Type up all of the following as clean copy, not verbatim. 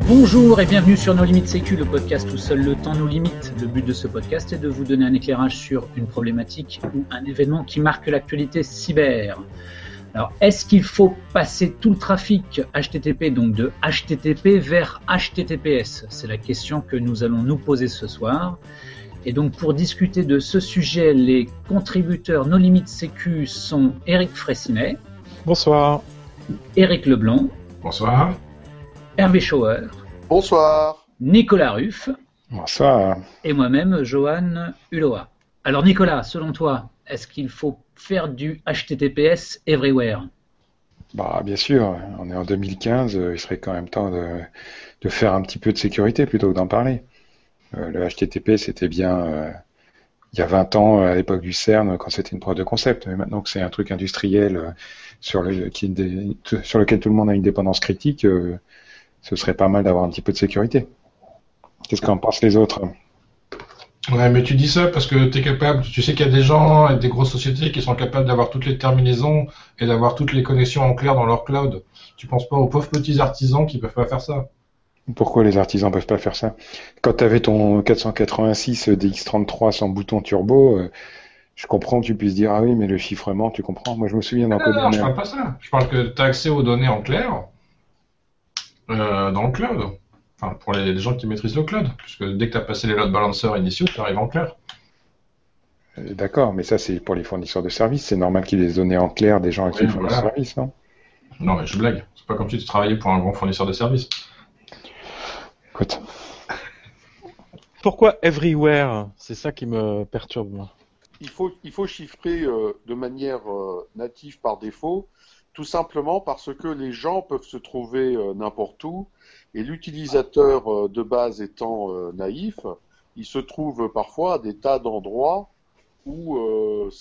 Bonjour et bienvenue sur No Limit Sécu, le podcast où seul le temps nous limite. Le but de ce podcast est de vous donner un éclairage sur une problématique ou un événement qui marque l'actualité cyber. Alors, est-ce qu'il faut passer tout le trafic HTTP, donc de HTTP vers HTTPS? C'est la question que nous allons nous poser ce soir. Et donc, pour discuter de ce sujet, les contributeurs No Limit Sécu sont Eric Fraissinet. Bonsoir. Eric Leblond. Bonsoir. Hervé Schauer. Bonsoir. Nicolas Ruff. Bonsoir. Et moi-même, Johan Hulot. Alors Nicolas, selon toi, est-ce qu'il faut faire du HTTPS everywhere? Bien sûr, on est en 2015, il serait quand même temps de faire un petit peu de sécurité plutôt que d'en parler. Le HTTP, c'était bien il y a 20 ans, à l'époque du CERN, quand c'était une preuve de concept. Mais maintenant que c'est un truc industriel sur lequel tout le monde a une dépendance critique, ce serait pas mal d'avoir un petit peu de sécurité. Qu'est-ce qu'en pensent les autres? Ouais, mais tu dis ça parce que tu es capable, tu sais qu'il y a des gens avec des grosses sociétés qui sont capables d'avoir toutes les terminaisons et d'avoir toutes les connexions en clair dans leur cloud. Tu penses pas aux pauvres petits artisans qui peuvent pas faire ça? Pourquoi les artisans peuvent pas faire ça? Quand tu avais ton 486 DX33 sans bouton turbo, je comprends que tu puisses dire, ah oui, mais le chiffrement, tu comprends? Moi, je me souviens d'un Non, je parle pas ça. Je parle que tu as accès aux données en clair dans le cloud. Enfin, pour les gens qui maîtrisent le cloud. Puisque dès que tu as passé les load balancers initiaux, tu arrives en clair. D'accord, mais ça, c'est pour les fournisseurs de services. C'est normal qu'ils aient les données en clair des gens à qui ils fournissent le service, non? Non, mais je blague. C'est pas comme si tu travaillais pour un grand fournisseur de services. Écoute. Pourquoi everywhere? C'est ça qui me perturbe, moi. Il faut chiffrer de manière native par défaut, tout simplement parce que les gens peuvent se trouver n'importe où, et l'utilisateur de base étant naïf, il se trouve parfois à des tas d'endroits où ce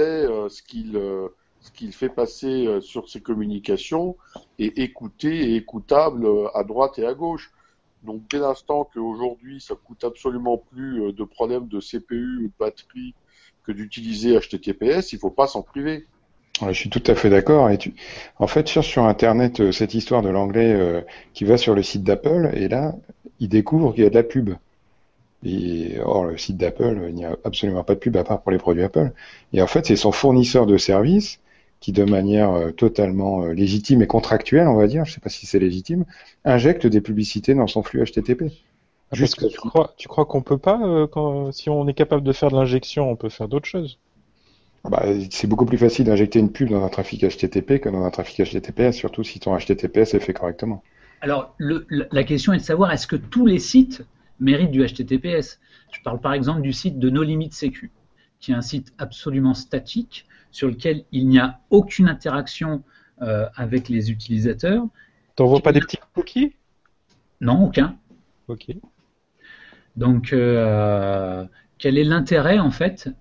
qu'il fait passer sur ses communications est écouté et écoutable à droite et à gauche. Donc dès l'instant qu'aujourd'hui ça coûte absolument plus de problèmes de CPU ou de batterie que d'utiliser HTTPS, il ne faut pas s'en priver. Je suis tout à fait d'accord. En fait, cherche sur Internet cette histoire de l'anglais qui va sur le site d'Apple et là, il découvre qu'il y a de la pub. Or, le site d'Apple, il n'y a absolument pas de pub à part pour les produits Apple. Et en fait, c'est son fournisseur de services qui, de manière totalement légitime et contractuelle, on va dire, je ne sais pas si c'est légitime, injecte des publicités dans son flux HTTP. Juste que tu crois qu'on peut pas, si on est capable de faire de l'injection, on peut faire d'autres choses? C'est beaucoup plus facile d'injecter une pub dans un trafic HTTP que dans un trafic HTTPS, surtout si ton HTTPS est fait correctement. Alors, la question est de savoir, est-ce que tous les sites méritent du HTTPS? Je parle par exemple du site de No Limit Sécu, qui est un site absolument statique, sur lequel il n'y a aucune interaction avec les utilisateurs. T'envoies pas des petits cookies? Non, aucun. Ok. Donc, quel est l'intérêt, en fait,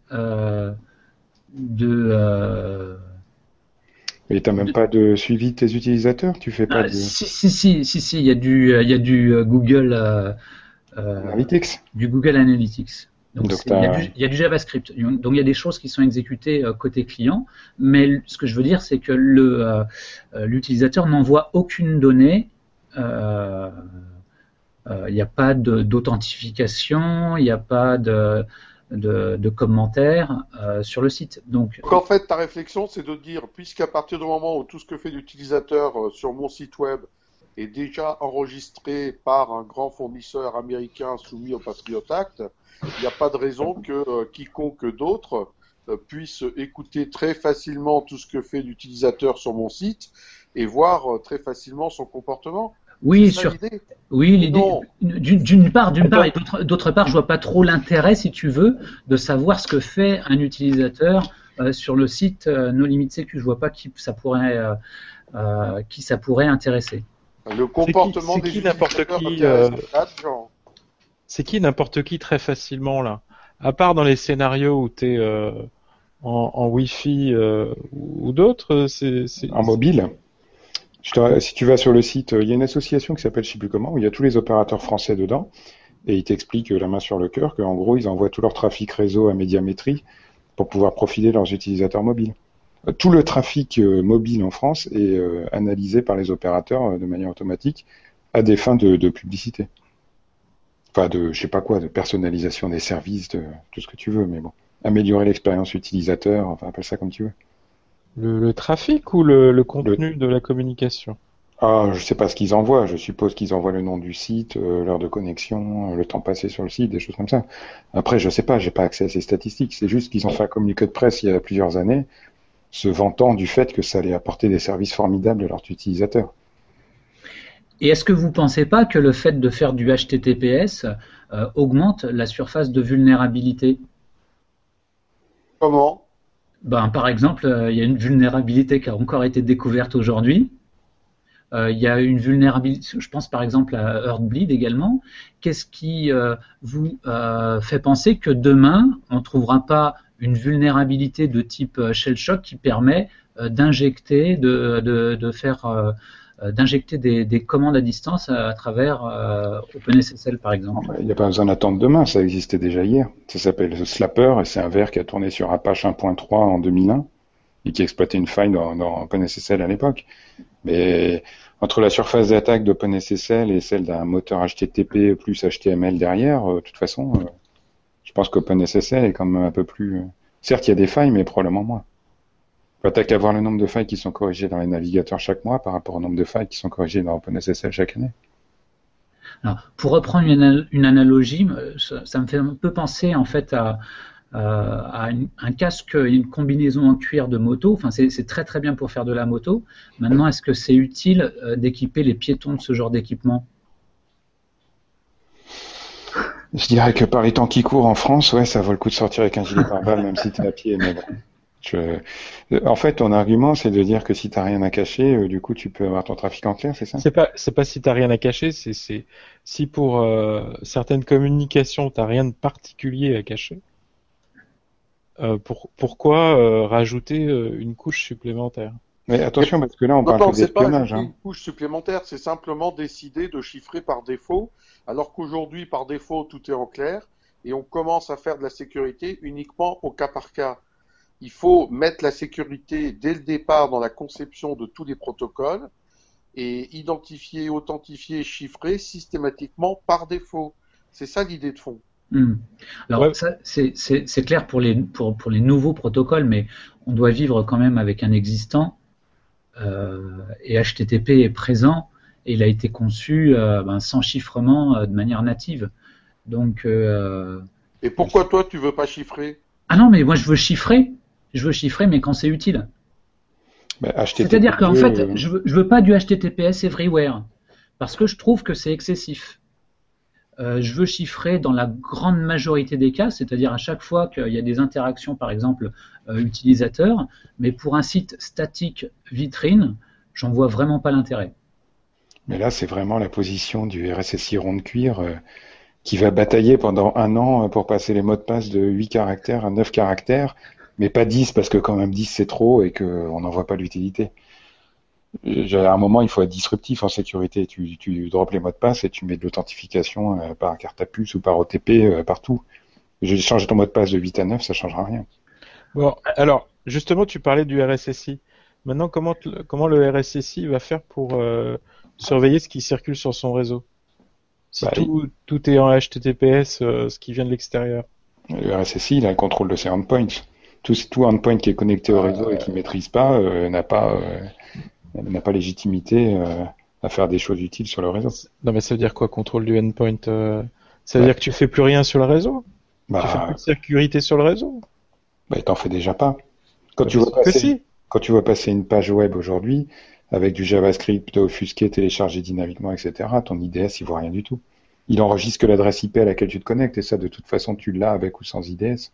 Et t'as même pas de suivi de tes utilisateurs? Tu fais pas de... Si, il y a du Google Analytics. Du Google Analytics. Donc il y a du JavaScript. Donc il y a des choses qui sont exécutées côté client, mais ce que je veux dire, c'est que l'utilisateur n'envoie aucune donnée. Il n'y a pas d'authentification, il n'y a pas de commentaires sur le site. Donc en fait, ta réflexion, c'est de dire, puisqu'à partir du moment où tout ce que fait l'utilisateur sur mon site web est déjà enregistré par un grand fournisseur américain soumis au Patriot Act, il n'y a pas de raison que quiconque d'autre puisse écouter très facilement tout ce que fait l'utilisateur sur mon site et voir très facilement son comportement. Oui, l'idée. D'une part, et d'autre part, je vois pas trop l'intérêt, si tu veux, de savoir ce que fait un utilisateur sur le site No Limit Sécu. Je vois pas qui ça pourrait intéresser. Le comportement des utilisateurs c'est qui n'importe qui très facilement là? À part dans les scénarios où tu es en Wi-Fi ou d'autres, en mobile. Si tu vas sur le site, il y a une association qui s'appelle je sais plus comment, où il y a tous les opérateurs français dedans, et ils t'expliquent la main sur le cœur qu'en gros ils envoient tout leur trafic réseau à médiamétrie pour pouvoir profiler de leurs utilisateurs mobiles. Tout le trafic mobile en France est analysé par les opérateurs de manière automatique à des fins de publicité. Enfin, je sais pas quoi, de personnalisation des services, de tout ce que tu veux, mais bon. Améliorer l'expérience utilisateur, enfin, appelle ça comme tu veux. Le trafic ou le contenu de la communication? Ah, je sais pas ce qu'ils envoient. Je suppose qu'ils envoient le nom du site, l'heure de connexion, le temps passé sur le site, des choses comme ça. Après, je sais pas, j'ai pas accès à ces statistiques. C'est juste qu'ils ont fait un communiqué de presse il y a plusieurs années, se vantant du fait que ça allait apporter des services formidables à leurs utilisateurs. Et est-ce que vous ne pensez pas que le fait de faire du HTTPS augmente la surface de vulnérabilité? Comment? Par exemple, il y a une vulnérabilité qui a encore été découverte aujourd'hui. Il y a une vulnérabilité, je pense par exemple à Heartbleed également. Qu'est-ce qui vous fait penser que demain, on ne trouvera pas une vulnérabilité de type shell shock qui permet d'injecter, d'injecter des commandes à distance à travers OpenSSL par exemple? Il n'y a pas besoin d'attendre demain, ça existait déjà hier. Ça s'appelle Slapper et c'est un VR qui a tourné sur Apache 1.3 en 2001 et qui exploitait une faille dans OpenSSL à l'époque. Mais entre la surface d'attaque d'OpenSSL et celle d'un moteur HTTP plus HTML derrière, de toute façon, je pense qu'OpenSSL est quand même un peu plus... Certes, il y a des failles, mais probablement moins. T'as qu'à voir le nombre de failles qui sont corrigées dans les navigateurs chaque mois par rapport au nombre de failles qui sont corrigées dans OpenSSL chaque année. Alors, pour reprendre une analogie, ça me fait un peu penser en fait à un casque, une combinaison en cuir de moto. Enfin, c'est très très bien pour faire de la moto. Maintenant, est-ce que c'est utile d'équiper les piétons de ce genre d'équipement? Je dirais que par les temps qui courent en France, ouais, ça vaut le coup de sortir avec un gilet pare-balles, même si t'es à pied. Mais bon. En fait, ton argument, c'est de dire que si t'as rien à cacher, du coup, tu peux avoir ton trafic en clair, c'est ça? C'est pas si t'as rien à cacher, c'est si pour certaines communications t'as rien de particulier à cacher. Pourquoi rajouter une couche supplémentaire? Mais attention, parce que là, on parle que c'est pas d'espionnage. une couche supplémentaire, c'est simplement décider de chiffrer par défaut, alors qu'aujourd'hui, par défaut, tout est en clair, et on commence à faire de la sécurité uniquement au cas par cas. Il faut mettre la sécurité dès le départ dans la conception de tous les protocoles et identifier, authentifier, chiffrer systématiquement par défaut. C'est ça l'idée de fond. Alors, ouais. Ça, c'est clair pour les nouveaux protocoles, mais on doit vivre quand même avec un existant. Et HTTP est présent et il a été conçu sans chiffrement de manière native. Donc, et pourquoi toi tu veux pas chiffrer? Ah non, mais moi je veux chiffrer, mais quand c'est utile. C'est-à-dire qu'en fait, je veux pas du HTTPS everywhere parce que je trouve que c'est excessif. Je veux chiffrer dans la grande majorité des cas, c'est-à-dire à chaque fois qu'il y a des interactions, par exemple, utilisateurs, mais pour un site statique vitrine, j'en vois vraiment pas l'intérêt. Mais là, c'est vraiment la position du RSSI rond de cuir qui va batailler pendant 1 an pour passer les mots de passe de 8 caractères à 9 caractères, mais pas 10 parce que quand même 10 c'est trop et qu'on n'en voit pas l'utilité. À un moment, il faut être disruptif en sécurité. Tu drops les mots de passe et tu mets de l'authentification par carte à puce ou par OTP partout. Changer ton mot de passe de 8 à 9, ça changera rien. Bon, alors, justement, tu parlais du RSSI. Maintenant, comment le RSSI va faire pour surveiller ce qui circule sur son réseau? Si tout est en HTTPS, ce qui vient de l'extérieur. Le RSSI, il a le contrôle de ses endpoints. Tout endpoint qui est connecté au réseau et qui ne maîtrise pas n'a pas légitimité à faire des choses utiles sur le réseau. Non, mais ça veut dire quoi, contrôle du endpoint? Ça veut dire que tu fais plus rien sur le réseau? Tu fais plus de sécurité sur le réseau? T'en fais déjà pas. Quand tu vois passer une page web aujourd'hui, avec du JavaScript offusqué, téléchargé dynamiquement, etc., ton IDS, il voit rien du tout. Il enregistre que l'adresse IP à laquelle tu te connectes, et ça, de toute façon, tu l'as avec ou sans IDS.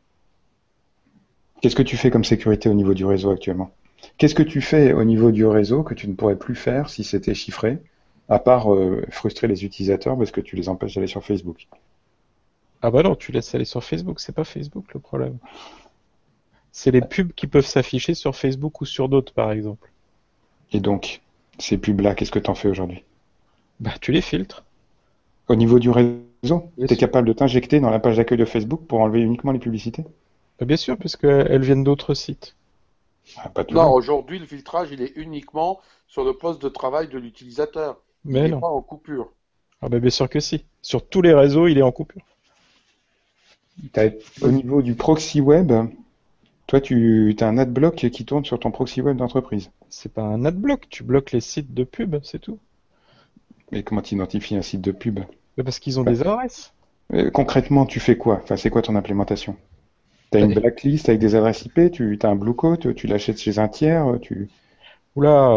Qu'est-ce que tu fais comme sécurité au niveau du réseau actuellement? Qu'est-ce que tu fais au niveau du réseau que tu ne pourrais plus faire si c'était chiffré, à part frustrer les utilisateurs parce que tu les empêches d'aller sur Facebook? Ah bah non, tu laisses aller sur Facebook, c'est pas Facebook le problème. C'est les pubs qui peuvent s'afficher sur Facebook ou sur d'autres, par exemple. Et donc, ces pubs-là, qu'est-ce que tu en fais aujourd'hui? Tu les filtres. Au niveau du réseau, tu es capable de t'injecter dans la page d'accueil de Facebook pour enlever uniquement les publicités? Bien sûr, puisqu'elles viennent d'autres sites. Non, aujourd'hui, le filtrage, il est uniquement sur le poste de travail de l'utilisateur. Il Mais n'est non. pas en coupure. Ah bah bien sûr que si. Sur tous les réseaux, il est en coupure. Au niveau du proxy web, toi, tu as un adblock qui tourne sur ton proxy web d'entreprise. C'est pas un adblock, tu bloques les sites de pub, c'est tout. Et comment tu identifies un site de pub? Mais parce qu'ils ont Bah, des adresses. Concrètement, tu fais quoi? Enfin, c'est quoi ton implémentation? Tu as Bah, une blacklist avec des adresses IP, tu as un blue coat, tu l'achètes chez un tiers, Oula,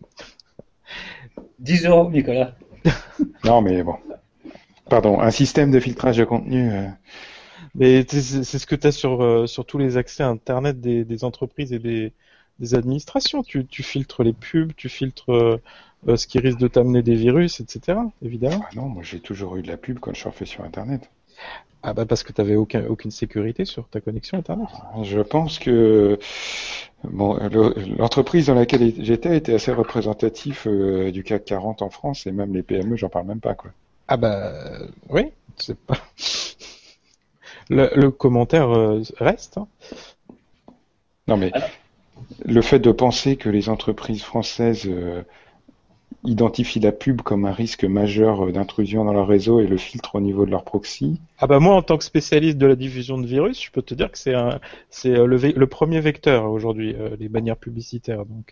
10 euros, Nicolas. Non, mais bon. Pardon, un système de filtrage de contenu. mais c'est ce que tu as sur tous les accès à Internet des entreprises et des administrations. Tu filtres les pubs, tu filtres ce qui risque de t'amener des virus, etc. Évidemment. Ah non, moi j'ai toujours eu de la pub quand je surfais sur Internet. Ah bah parce que tu n'avais aucune sécurité sur ta connexion Internet. Je pense que bon, l'entreprise dans laquelle j'étais était assez représentatif du CAC 40 en France et même les PME, j'en parle même pas quoi. Ah bah oui, c'est pas. Le commentaire reste. Hein. Non mais le fait de penser que les entreprises françaises identifient la pub comme un risque majeur d'intrusion dans leur réseau et le filtrent au niveau de leur proxy. Ah bah moi en tant que spécialiste de la diffusion de virus, je peux te dire que c'est le premier vecteur aujourd'hui, les bannières publicitaires. Donc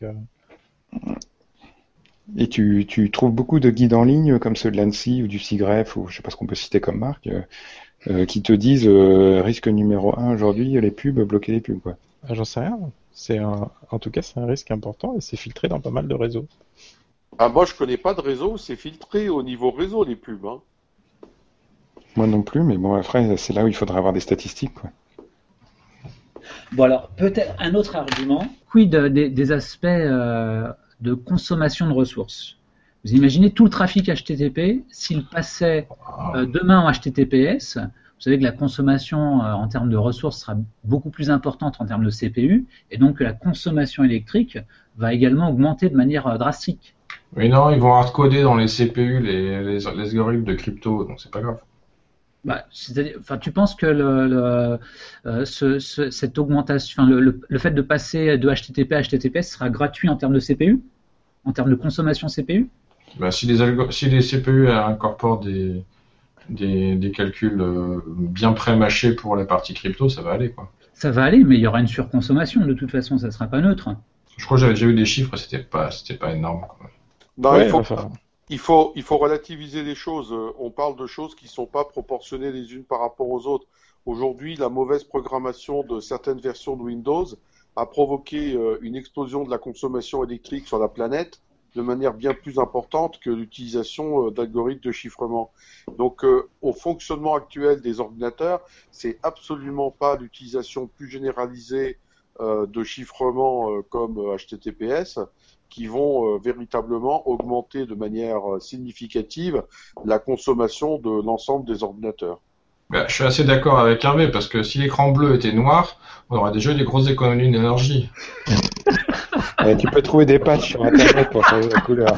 Et tu trouves beaucoup de guides en ligne comme ceux de l'ANSSI ou du SIGREF ou je sais pas ce qu'on peut citer comme marque qui te disent risque numéro 1 aujourd'hui, les pubs, bloquer les pubs quoi. ah, j'en sais rien. En tout cas c'est un risque important et c'est filtré dans pas mal de réseaux. Ah, moi, je connais pas de réseau où c'est filtré au niveau réseau, les pubs. Hein. Moi non plus, mais bon après c'est là où il faudra avoir des statistiques quoi. Bon, alors, peut-être un autre argument. Quid des aspects de consommation de ressources? Vous imaginez tout le trafic HTTP, s'il passait demain en HTTPS, vous savez que la consommation en termes de ressources sera beaucoup plus importante en termes de CPU, et donc que la consommation électrique va également augmenter de manière drastique. Mais non, ils vont hardcoder dans les CPU les algorithmes de crypto, donc c'est pas grave. Bah, enfin, tu penses que cette augmentation, enfin, le fait de passer de HTTP à HTTPS sera gratuit en termes de CPU, en termes de consommation CPU? Bah, si les CPU incorporent des calculs bien pré-mâchés pour la partie crypto, ça va aller, quoi. Ça va aller, mais il y aura une surconsommation. De toute façon, ça ne sera pas neutre. Je crois que j'avais déjà eu des chiffres, c'était pas énorme, quoi. Non, Ouais, enfin, il faut relativiser les choses. On parle de choses qui ne sont pas proportionnées les unes par rapport aux autres. Aujourd'hui, la mauvaise programmation de certaines versions de Windows a provoqué une explosion de la consommation électrique sur la planète de manière bien plus importante que l'utilisation d'algorithmes de chiffrement. Donc, au fonctionnement actuel des ordinateurs, c'est absolument pas l'utilisation plus généralisée de chiffrement comme HTTPS qui vont véritablement augmenter de manière significative la consommation de l'ensemble des ordinateurs. Bah, je suis assez d'accord avec Hervé, parce que si l'écran bleu était noir, on aurait déjà eu des grosses économies d'énergie. Tu peux trouver des patchs sur Internet pour changer la couleur.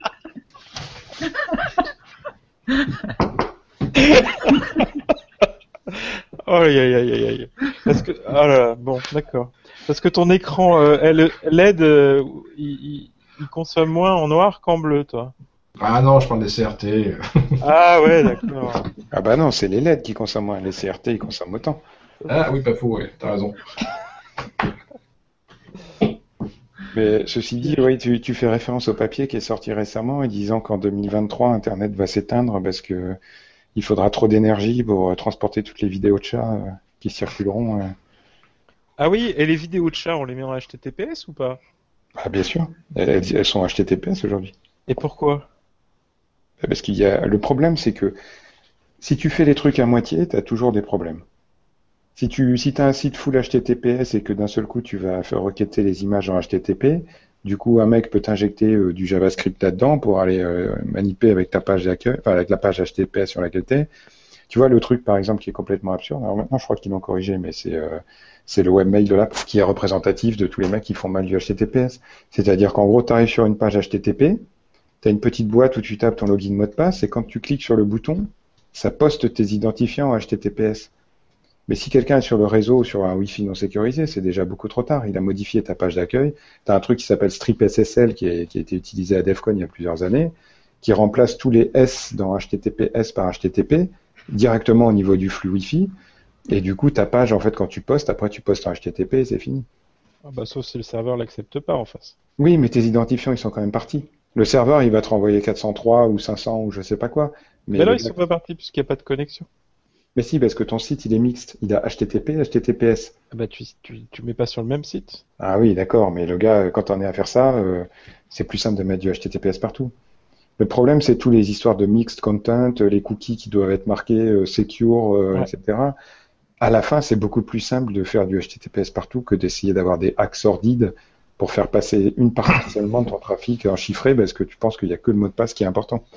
Oh aïe aïe aïe aïe. Parce que oh là là, bon d'accord. Parce que ton écran LED il consomme moins en noir qu'en bleu, toi. Ah non, je prends des CRT. Ah ouais d'accord. Ah bah non, c'est les LED qui consomment moins, les CRT ils consomment autant. Ah oui, pas faux, ouais, t'as raison. Mais ceci dit, oui, tu fais référence au papier qui est sorti récemment et disant qu'en 2023, Internet va s'éteindre parce que il faudra trop d'énergie pour transporter toutes les vidéos de chats qui circuleront. Ah oui, et les vidéos de chat, on les met en HTTPS ou pas? Ah, bien sûr, elles sont HTTPS aujourd'hui. Et pourquoi? Parce qu'il y a le problème, c'est que si tu fais les trucs à moitié, tu as toujours des problèmes. Si t'as un site full HTTPS et que d'un seul coup tu vas faire requêter les images en HTTP, du coup un mec peut t'injecter du JavaScript là-dedans pour aller manipuler avec ta page d'accueil, enfin avec la page HTTPS sur laquelle t'es. Tu vois le truc par exemple qui est complètement absurde. Alors maintenant je crois qu'ils l'ont corrigé, mais c'est le webmail de l'app qui est représentatif de tous les mecs qui font mal du HTTPS. C'est-à-dire qu'en gros t'arrives sur une page HTTP, t'as une petite boîte où tu tapes ton login mot de passe et quand tu cliques sur le bouton, ça poste tes identifiants en HTTPS. Mais si quelqu'un est sur le réseau, sur un Wi-Fi non sécurisé, c'est déjà beaucoup trop tard. Il a modifié ta page d'accueil. Tu as un truc qui s'appelle Strip SSL qui a été utilisé à DEF CON il y a plusieurs années, qui remplace tous les S dans HTTPS par HTTP directement au niveau du flux Wi-Fi. Et du coup, ta page, en fait, quand tu postes, après tu postes en HTTP et c'est fini. Ah bah, sauf si le serveur l'accepte pas en face. Oui, mais tes identifiants, ils sont quand même partis. Le serveur, il va te renvoyer 403 ou 500 ou je sais pas quoi. Mais là, ils sont pas partis puisqu'il n'y a pas de connexion. Mais si, parce que ton site, il est mixte. Il a HTTP, HTTPS. Ah bah, tu mets pas sur le même site. Ah oui, d'accord, mais le gars, quand on est à faire ça, c'est plus simple de mettre du HTTPS partout. Le problème, c'est tous les histoires de mixed content, les cookies qui doivent être marqués secure, Ouais. etc. À la fin, c'est beaucoup plus simple de faire du HTTPS partout que d'essayer d'avoir des hacks sordides pour faire passer une partie seulement de ton trafic en chiffré parce que tu penses qu'il n'y a que le mot de passe qui est important.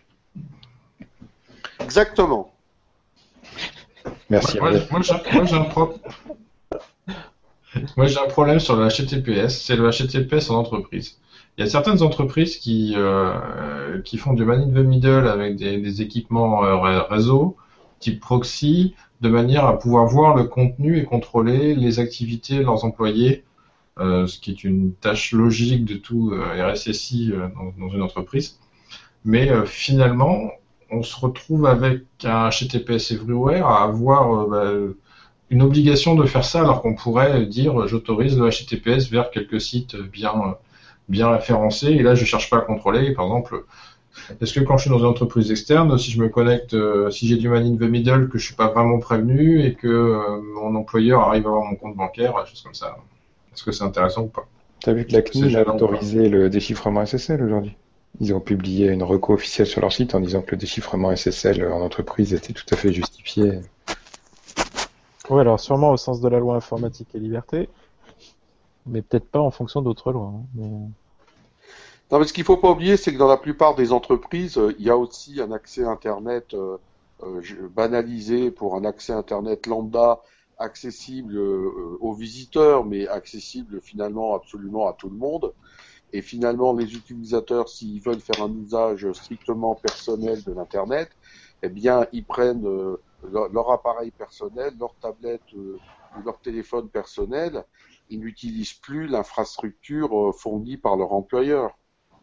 Exactement. Merci. Moi, j'ai un problème sur le HTTPS, c'est le HTTPS en entreprise. Il y a certaines entreprises qui font du man in the middle avec des équipements réseau, type proxy, de manière à pouvoir voir le contenu et contrôler les activités de leurs employés, ce qui est une tâche logique de tout RSSI dans une entreprise. Mais finalement, on se retrouve avec un HTTPS Everywhere à avoir une obligation de faire ça alors qu'on pourrait dire j'autorise le HTTPS vers quelques sites bien référencés et là je cherche pas à contrôler. Par exemple, est-ce que quand je suis dans une entreprise externe, si je me connecte, si j'ai du man in the middle, que je suis pas vraiment prévenu et que mon employeur arrive à voir mon compte bancaire, des choses comme ça, est-ce que c'est intéressant ou pas? T'as vu que la CNIL a autorisé le déchiffrement SSL aujourd'hui? Ils ont publié une reco officielle sur leur site en disant que le déchiffrement SSL en entreprise était tout à fait justifié. Ouais, alors sûrement au sens de la loi informatique et liberté, mais peut-être pas en fonction d'autres lois. Hein. Non, mais ce qu'il faut pas oublier, c'est que dans la plupart des entreprises, il y a aussi un accès Internet banalisé pour un accès Internet lambda accessible aux visiteurs, mais accessible finalement absolument à tout le monde. Et finalement, les utilisateurs, s'ils veulent faire un usage strictement personnel de l'Internet, eh bien, ils prennent leur appareil personnel, leur tablette ou leur téléphone personnel. Ils n'utilisent plus l'infrastructure fournie par leur employeur.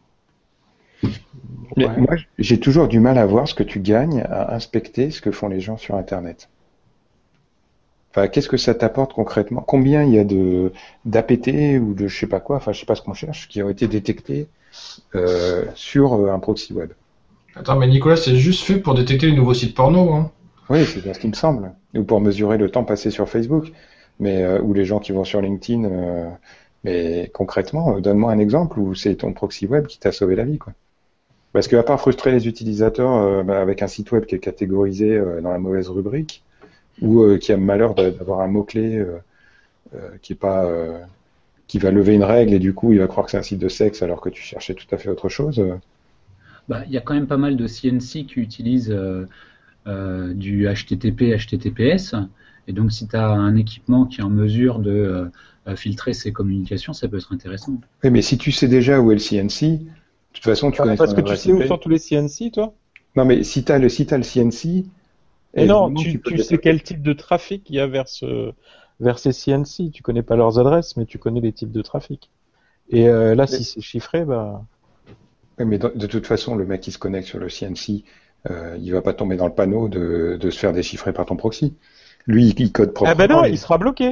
Mais moi, j'ai toujours du mal à voir ce que tu gagnes à inspecter ce que font les gens sur Internet. Enfin, qu'est-ce que ça t'apporte concrètement? Combien il y a d'APT ou de je sais pas quoi, enfin je sais pas ce qu'on cherche, qui ont été détectés sur un proxy web? Attends, mais Nicolas, c'est juste fait pour détecter les nouveaux sites porno, hein. Oui, c'est bien ce qui me semble. Ou pour mesurer le temps passé sur Facebook, mais ou les gens qui vont sur LinkedIn. Mais concrètement, donne-moi un exemple où c'est ton proxy web qui t'a sauvé la vie, quoi. Parce qu'à part frustrer les utilisateurs avec un site web qui est catégorisé dans la mauvaise rubrique, ou qui a le malheur d'avoir un mot-clé qui est pas qui va lever une règle et du coup il va croire que c'est un site de sexe alors que tu cherchais tout à fait autre chose. Il y a quand même pas mal de CNC qui utilisent du HTTP, HTTPS, et donc si tu as un équipement qui est en mesure de filtrer ces communications, ça peut être intéressant. Oui, mais si tu sais déjà où est le CNC, de toute façon tu connais Parce ton que tu adresse sais où IP. sont tous les CNC, toi? Non, mais si tu as le CNC, Et non, évidemment, tu peux sais quel type de trafic il y a vers ces CNC. Tu connais pas leurs adresses, mais tu connais les types de trafic. Et là, si c'est chiffré, bah. Oui, mais de toute façon, le mec qui se connecte sur le CNC, il va pas tomber dans le panneau de se faire déchiffrer par ton proxy. Lui, il code proprement. Ah ben non, il sera bloqué.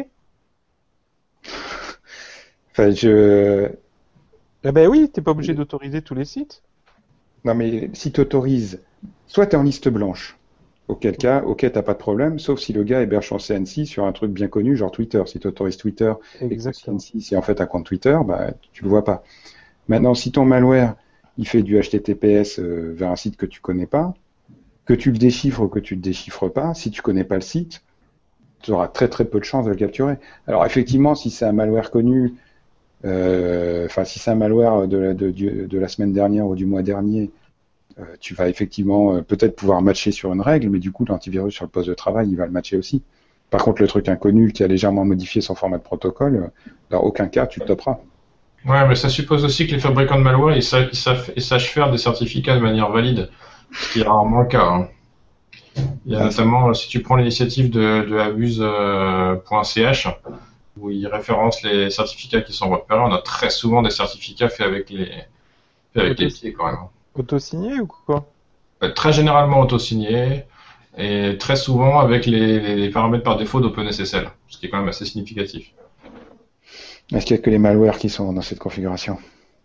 Enfin, Ah ben oui, t'es pas obligé d'autoriser tous les sites. Non, mais si tu autorises, soit tu es en liste blanche, auquel cas, ok, t'as pas de problème, sauf si le gars héberge son CNC sur un truc bien connu, genre Twitter. Si tu autorises Twitter et que le Exactement. CNC, c'est en fait un compte Twitter, bah, tu le vois pas. Maintenant, si ton malware, il fait du HTTPS vers un site que tu connais pas, que tu le déchiffres ou que tu le déchiffres pas, si tu connais pas le site, tu auras très très peu de chances de le capturer. Alors effectivement, si c'est un malware connu, si c'est un malware de la semaine dernière ou du mois dernier, tu vas effectivement peut-être pouvoir matcher sur une règle, mais du coup l'antivirus sur le poste de travail, il va le matcher aussi. Par contre, le truc inconnu qui a légèrement modifié son format de protocole, dans aucun cas tu le toperas. Ouais, mais ça suppose aussi que les fabricants de malware ils sachent faire des certificats de manière valide, ce qui est rarement le cas, hein. Il y a notamment, si tu prends l'initiative de abuse.ch, où ils référencent les certificats qui sont repérés, on a très souvent des certificats faits avec les pieds quand même. Auto-signé ou quoi? Très généralement auto-signé et très souvent avec les paramètres par défaut d'OpenSSL, ce qui est quand même assez significatif. Est-ce qu'il y a que les malwares qui sont dans cette configuration?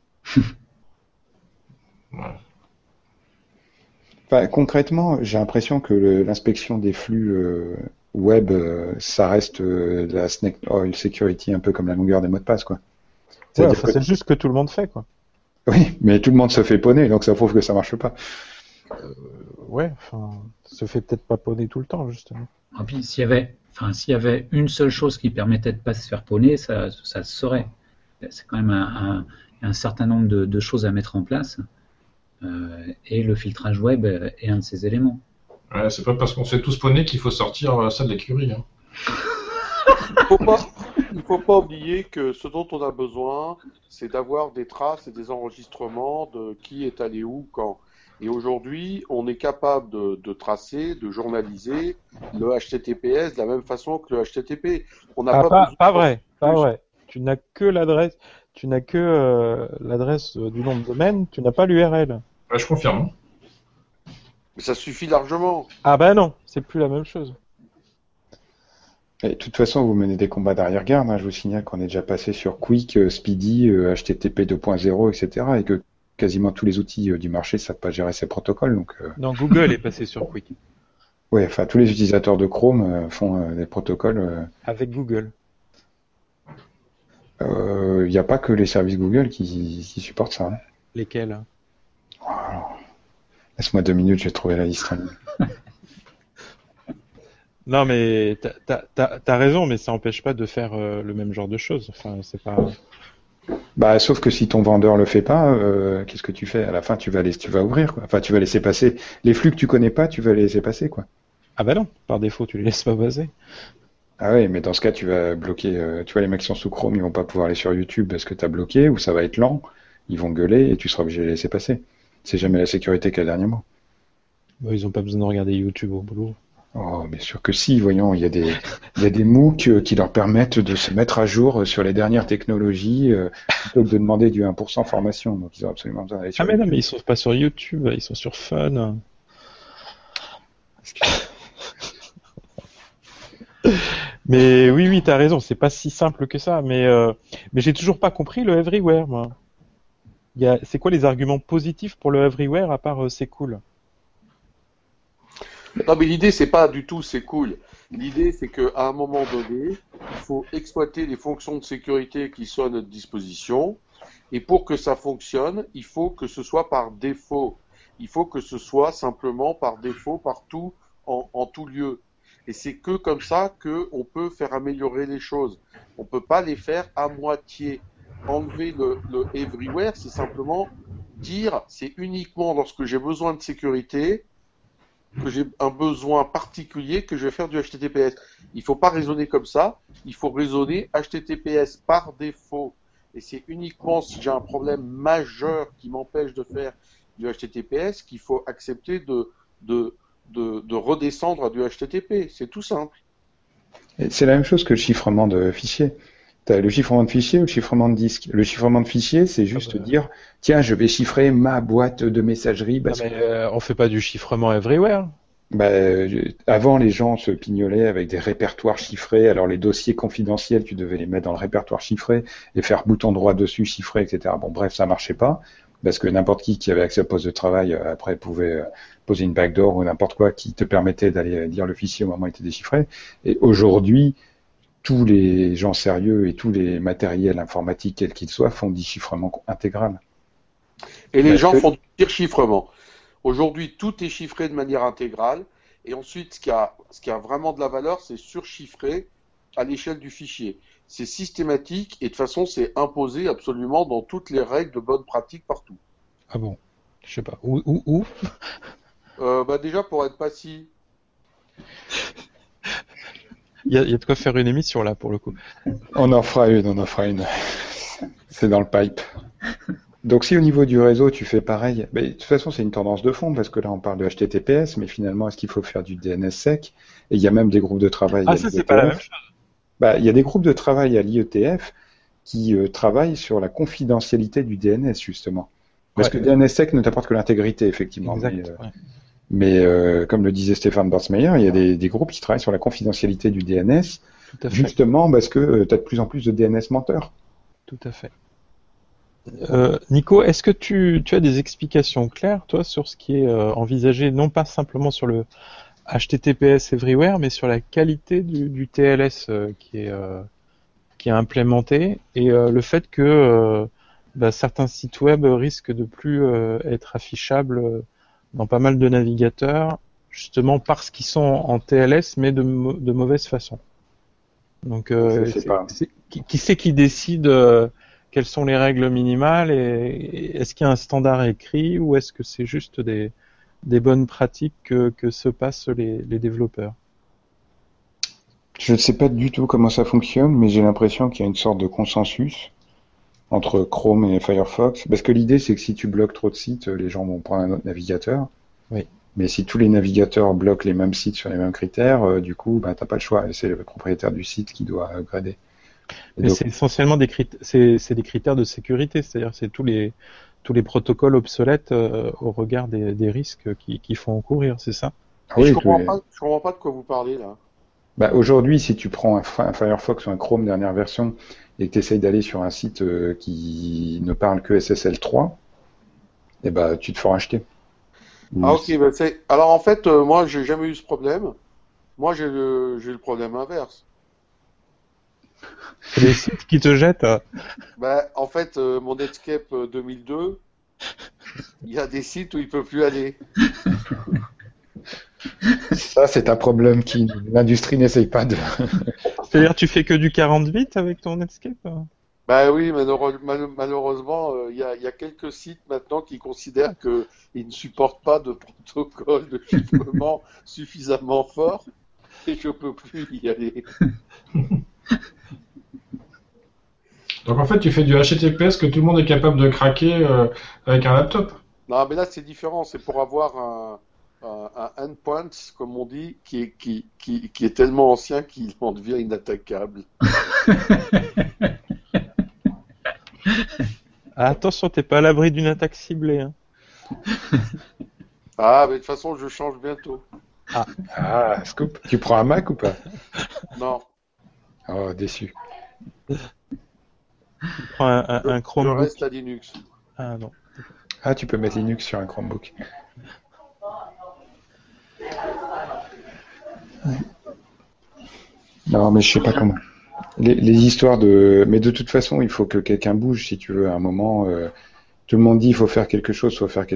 Ouais. Enfin, concrètement, j'ai l'impression que l'inspection des flux web, ça reste de la Snake Oil Security, un peu comme la longueur des mots de passe, quoi. Ouais, C'est-à-dire enfin, que... c'est juste que tout le monde fait, quoi. Oui, mais tout le monde se fait poney, donc ça prouve que ça marche pas. Ouais, enfin, ça se fait peut-être pas poney tout le temps, justement. Et puis, s'il y avait une seule chose qui permettait de pas se faire poney, ça se saurait. C'est quand même un certain nombre de choses à mettre en place. Et le filtrage web est un de ces éléments. Ouais, c'est pas parce qu'on s'est tous poney qu'il faut sortir ça de l'écurie. Hein. Il faut pas oublier que ce dont on a besoin, c'est d'avoir des traces et des enregistrements de qui est allé où, quand. Et aujourd'hui, on est capable de tracer, de journaliser le HTTPS de la même façon que le HTTP. On n'a Pas vrai. Tu n'as que l'adresse, l'adresse du nom de domaine, tu n'as pas l'URL. Ouais, je confirme. Mais ça suffit largement. Ah bah non, c'est plus la même chose. Et de toute façon, vous menez des combats d'arrière-garde, hein. Je vous signale qu'on est déjà passé sur Quick, Speedy, HTTP 2.0, etc. et que quasiment tous les outils du marché savent pas gérer ces protocoles. Donc, Non, Google est passé sur Quick. ouais, enfin, tous les utilisateurs de Chrome font des protocoles. Avec Google. Il n'y a pas que les services Google qui supportent ça. Hein. Lesquels? Alors, laisse-moi 2 minutes, je vais trouver la liste. Non, mais t'as raison, mais ça n'empêche pas de faire le même genre de choses. Enfin, c'est pas. Bah, sauf que si ton vendeur le fait pas, qu'est-ce que tu fais? À la fin, tu vas ouvrir, quoi. Enfin, tu vas laisser passer les flux que tu connais pas, tu vas les laisser passer, quoi. Ah bah non, par défaut, tu les laisses pas passer. Ah ouais, mais dans ce cas, tu vas bloquer. Tu vois, les mecs qui sont sous Chrome, ils vont pas pouvoir aller sur YouTube parce que t'as bloqué, ou ça va être lent. Ils vont gueuler et tu seras obligé de les laisser passer. C'est jamais la sécurité qui a le dernier mot. Bah, ils ont pas besoin de regarder YouTube au boulot. Oh, bien sûr que si, voyons, il y a des MOOC qui leur permettent de se mettre à jour sur les dernières technologies plutôt que de demander du 1% formation. Donc ils ont absolument besoin d'aller sur Ah mais non, YouTube. mais ils sont pas sur YouTube, ils sont sur Fun. Mais oui, t'as raison, c'est pas si simple que ça. Mais j'ai toujours pas compris le everywhere, moi. C'est quoi les arguments positifs pour le everywhere à part c'est cool? Non, mais l'idée, c'est pas du tout c'est cool. L'idée, c'est qu'à un moment donné, il faut exploiter les fonctions de sécurité qui sont à notre disposition. Et pour que ça fonctionne, il faut que ce soit par défaut. Il faut que ce soit simplement par défaut partout, en tout lieu. Et c'est que comme ça qu'on peut faire améliorer les choses. On peut pas les faire à moitié. Enlever le everywhere, c'est simplement dire, c'est uniquement lorsque j'ai besoin de sécurité, que j'ai un besoin particulier, que je vais faire du HTTPS. Il faut pas raisonner comme ça, il faut raisonner HTTPS par défaut. Et c'est uniquement si j'ai un problème majeur qui m'empêche de faire du HTTPS qu'il faut accepter de redescendre à du HTTP. C'est tout simple. Et c'est la même chose que le chiffrement de fichiers. T'as le chiffrement de fichiers ou le chiffrement de disque. Le chiffrement de fichiers, c'est juste dire, tiens, je vais chiffrer ma boîte de messagerie. Parce que on fait pas du chiffrement everywhere. bah, avant, les gens se pignolaient avec des répertoires chiffrés. Alors, les dossiers confidentiels, tu devais les mettre dans le répertoire chiffré et faire bouton droit dessus, chiffré, etc. Bon, bref, ça marchait pas parce que n'importe qui avait accès au poste de travail, après, pouvait poser une backdoor ou n'importe quoi qui te permettait d'aller lire le fichier au moment où il était déchiffré. Et aujourd'hui, tous les gens sérieux et tous les matériels informatiques, quels qu'ils soient, font du chiffrement intégral. Et les gens font du chiffrement. Aujourd'hui, tout est chiffré de manière intégrale. Et ensuite, ce qui a vraiment de la valeur, c'est surchiffré à l'échelle du fichier. C'est systématique et de toute façon, c'est imposé absolument dans toutes les règles de bonne pratique partout. Ah bon? Je sais pas. Où? Bah déjà, pour être passif. Il y a de quoi faire une émission là pour le coup. On en fera une. C'est dans le pipe. Donc si au niveau du réseau tu fais pareil, de toute façon c'est une tendance de fond parce que là on parle de HTTPS, mais finalement est-ce qu'il faut faire du DNSSEC? Et il y a même des groupes de travail à ça l'IETF. c'est pas la même chose. Il y a des groupes de travail à l'IETF qui travaillent sur la confidentialité du DNS justement. Parce que DNSSEC ne t'apporte que l'intégrité, effectivement. Exact. Mais comme le disait Stéphane Borsmeyer, il y a des groupes qui travaillent sur la confidentialité du DNS, Tout à fait. justement parce que tu as de plus en plus de DNS menteurs. Tout à fait. Nico, est-ce que tu as des explications claires, toi, sur ce qui est envisagé, non pas simplement sur le HTTPS Everywhere, mais sur la qualité du TLS qui est implémenté et le fait que certains sites web risquent de plus être affichables dans pas mal de navigateurs, justement parce qu'ils sont en TLS, mais de mauvaise façon. Donc, qui c'est qui décide quelles sont les règles minimales et est-ce qu'il y a un standard écrit ou est-ce que c'est juste des bonnes pratiques que se passent les développeurs? Je ne sais pas du tout comment ça fonctionne, mais j'ai l'impression qu'il y a une sorte de consensus entre Chrome et Firefox. Parce que l'idée, c'est que si tu bloques trop de sites, les gens vont prendre un autre navigateur. Oui. Mais si tous les navigateurs bloquent les mêmes sites sur les mêmes critères, du coup, t'as pas le choix. Et c'est le propriétaire du site qui doit upgrader. Mais c'est essentiellement des critères de sécurité, c'est-à-dire c'est tous les protocoles obsolètes au regard des risques qui font encourir, c'est ça? Oui, je comprends pas de quoi vous parlez là. Aujourd'hui, si tu prends un Firefox ou un Chrome dernière version et que tu essayes d'aller sur un site qui ne parle que SSL 3, tu te feras acheter. Ok, alors en fait, moi j'ai jamais eu ce problème. Moi j'ai le problème inverse. C'est les sites qui te jettent. En fait, mon Netscape 2002, il y a des sites où il peut plus aller. Ça, c'est un problème qui l'industrie n'essaye pas de. C'est-à-dire, tu fais que du 40 bits avec ton Netscape? Oui, malheureusement, il y a quelques sites maintenant qui considèrent qu'ils ne supportent pas de protocole de chiffrement suffisamment fort et je peux plus y aller. Donc en fait, tu fais du HTTPS que tout le monde est capable de craquer avec un laptop. Non, mais là c'est différent, c'est pour avoir un endpoint, comme on dit, qui est tellement ancien qu'il en devient inattaquable. Attention, t'es pas à l'abri d'une attaque ciblée. Hein. Mais de toute façon, je change bientôt. Scoop. Tu prends un Mac ou pas? Non. Oh, déçu. Tu prends un Chromebook. Je reste à Linux. Ah non. Tu peux mettre Linux sur un Chromebook. Non, mais je sais pas comment. Les histoires de... Mais de toute façon, il faut que quelqu'un bouge, si tu veux. À un moment, tout le monde dit il faut faire quelque chose,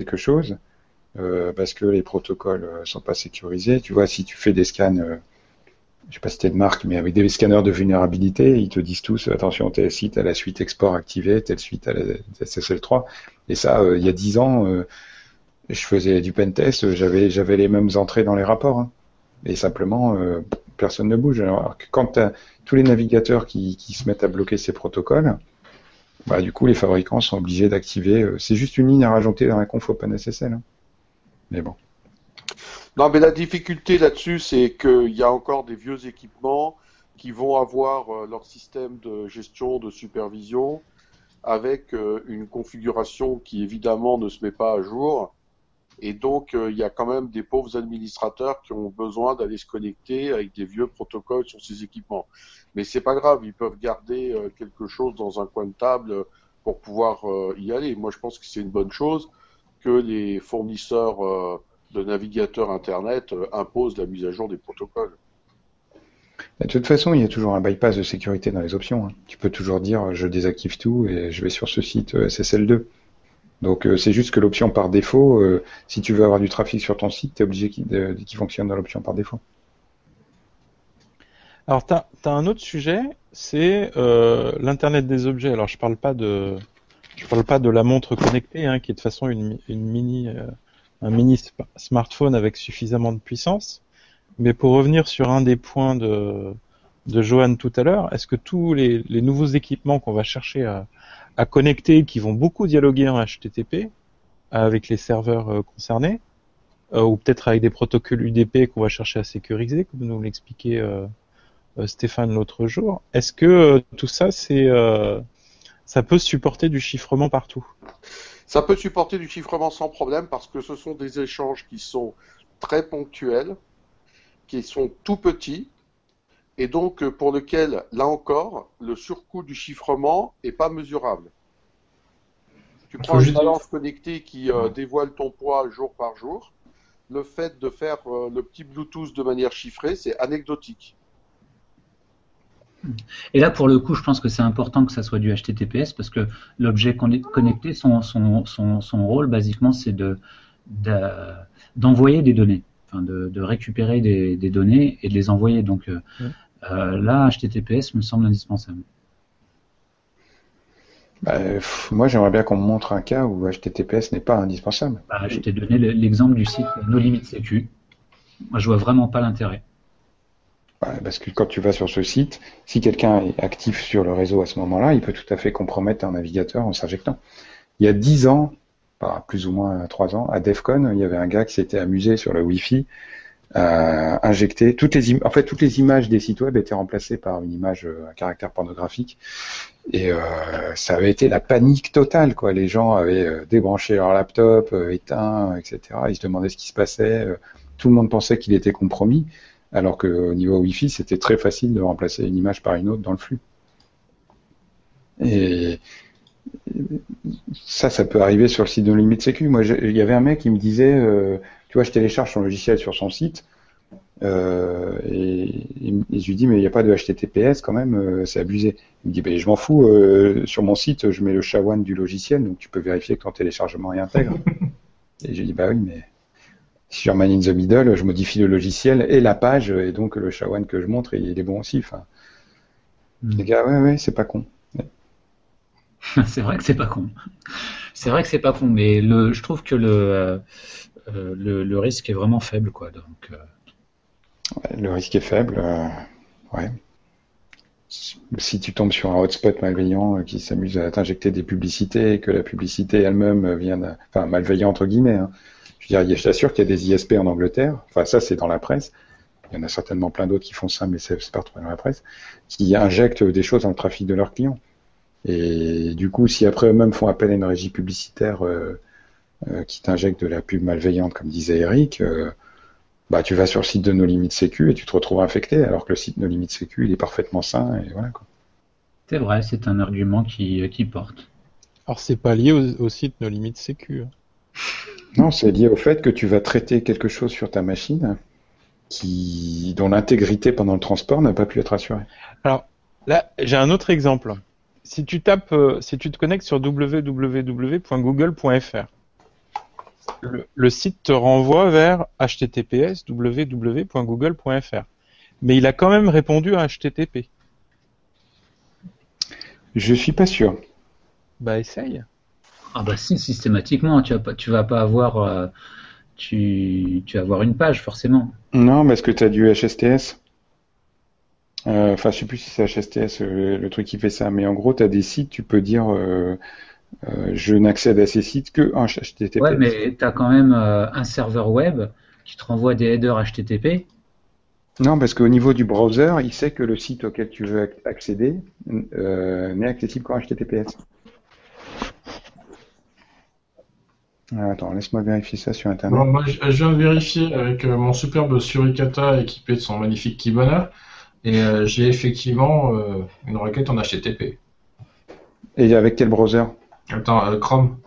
parce que les protocoles sont pas sécurisés. Tu vois, si tu fais des scans, je sais pas si t'es de marque, mais avec des scanners de vulnérabilité, ils te disent tous, attention, telle suite à la suite export activée, telle suite à la SSL 3. Et ça, il y a 10 ans, je faisais du pentest, j'avais les mêmes entrées dans les rapports. Hein. Et simplement, personne ne bouge. Alors que quand tu as tous les navigateurs qui se mettent à bloquer ces protocoles, du coup, les fabricants sont obligés d'activer. C'est juste une ligne à rajouter dans la conf OpenSSL. Hein. Mais bon. Non, mais la difficulté là-dessus, c'est qu'il y a encore des vieux équipements qui vont avoir leur système de gestion, de supervision, avec une configuration qui évidemment ne se met pas à jour. Et donc, il y a quand même des pauvres administrateurs qui ont besoin d'aller se connecter avec des vieux protocoles sur ces équipements. Mais c'est pas grave, ils peuvent garder quelque chose dans un coin de table pour pouvoir y aller. Moi, je pense que c'est une bonne chose que les fournisseurs de navigateurs Internet imposent la mise à jour des protocoles. De toute façon, il y a toujours un bypass de sécurité dans les options. Hein. Tu peux toujours dire je désactive tout et je vais sur ce site SSL2. Donc c'est juste que l'option par défaut, si tu veux avoir du trafic sur ton site, tu es obligé qu'il fonctionne dans l'option par défaut. Alors t'as un autre sujet, c'est l'Internet des objets. Alors je parle pas de la montre connectée, hein, qui est de toute façon un mini smartphone avec suffisamment de puissance. Mais pour revenir sur un des points de Johan tout à l'heure, est-ce que tous les nouveaux équipements qu'on va chercher à connecter, qui vont beaucoup dialoguer en HTTP avec les serveurs concernés, ou peut-être avec des protocoles UDP qu'on va chercher à sécuriser, comme nous l'expliquait Stéphane l'autre jour, est-ce que tout ça, ça peut supporter du chiffrement partout? Ça peut supporter du chiffrement sans problème parce que ce sont des échanges qui sont très ponctuels, qui sont tout petits, et donc pour lesquels, là encore, le surcoût du chiffrement est pas mesurable. Tu prends une balance connectée qui dévoile ton poids jour par jour. Le fait de faire le petit Bluetooth de manière chiffrée, c'est anecdotique. Et là, pour le coup, je pense que c'est important que ça soit du HTTPS parce que l'objet connecté, son rôle, basiquement, c'est d'envoyer des données, enfin de récupérer des données et de les envoyer. Donc là, HTTPS me semble indispensable. Moi, j'aimerais bien qu'on me montre un cas où HTTPS n'est pas indispensable. Je t'ai donné l'exemple du site No Limit Sécu. Moi, je vois vraiment pas l'intérêt. Parce que quand tu vas sur ce site, si quelqu'un est actif sur le réseau à ce moment-là, il peut tout à fait compromettre un navigateur en s'injectant. Il y a 10 ans, plus ou moins 3 ans, à DEF CON, il y avait un gars qui s'était amusé sur le Wi-Fi à injecter toutes les images des sites web étaient remplacées par une image à caractère pornographique. Et ça avait été la panique totale, quoi. Les gens avaient débranché leur laptop, éteint, etc. Ils se demandaient ce qui se passait. Tout le monde pensait qu'il était compromis. Alors qu'au niveau Wi-Fi, c'était très facile de remplacer une image par une autre dans le flux. Et ça peut arriver sur le site de No Limit Sécu. Moi, il y avait un mec qui me disait, tu vois, je télécharge son logiciel sur son site, et je lui dis, mais il n'y a pas de HTTPS quand même, c'est abusé. Il me dit, ben, je m'en fous, sur mon site, je mets le SHA-1 du logiciel, donc tu peux vérifier que ton téléchargement est intègre. Et je lui dis, bah oui, mais sur Man in the Middle, je modifie le logiciel et la page, et donc le SHA-1 que je montre, il est bon aussi. Enfin, les gars, ouais, c'est pas con. C'est vrai que c'est pas con. C'est vrai que c'est pas con, mais je trouve que le risque est vraiment faible, quoi. Donc, le risque est faible, ouais. Si tu tombes sur un hotspot malveillant qui s'amuse à t'injecter des publicités et que la publicité elle-même vient, malveillant entre guillemets, hein. Je t'assure qu'il y a des ISP en Angleterre, enfin ça c'est dans la presse, il y en a certainement plein d'autres qui font ça, mais c'est pas retrouvé dans la presse, qui injectent des choses dans le trafic de leurs clients. Et du coup, si après eux-mêmes font appel à une régie publicitaire qui t'injecte de la pub malveillante, comme disait Eric, tu vas sur le site de No Limit Sécu et tu te retrouves infecté, alors que le site No Limit Sécu, il est parfaitement sain, et voilà, quoi. C'est vrai, c'est un argument qui porte. Alors c'est pas lié au site No Limit Sécu. Non, c'est lié au fait que tu vas traiter quelque chose sur ta machine dont l'intégrité pendant le transport n'a pas pu être assurée. Alors là, j'ai un autre exemple. Si tu te connectes sur www.google.fr, le site te renvoie vers https www.google.fr. Mais il a quand même répondu à HTTP. Je suis pas sûr. Bah essaye. Ah bah si, systématiquement, tu vas pas avoir tu vas avoir une page forcément. Non, parce que tu as du HSTS. Je sais plus si c'est HSTS le truc qui fait ça, mais en gros, tu as des sites, tu peux dire je n'accède à ces sites que en HTTP. Ouais, mais tu as quand même un serveur web qui te renvoie des headers HTTP. Non, parce qu'au niveau du browser, il sait que le site auquel tu veux accéder n'est accessible qu'en HTTPS. Attends, laisse-moi vérifier ça sur Internet. Bon, moi, je viens de vérifier avec mon superbe Suricata équipé de son magnifique Kibana, et j'ai effectivement une requête en HTTP. Et avec quel browser? Attends, Chrome.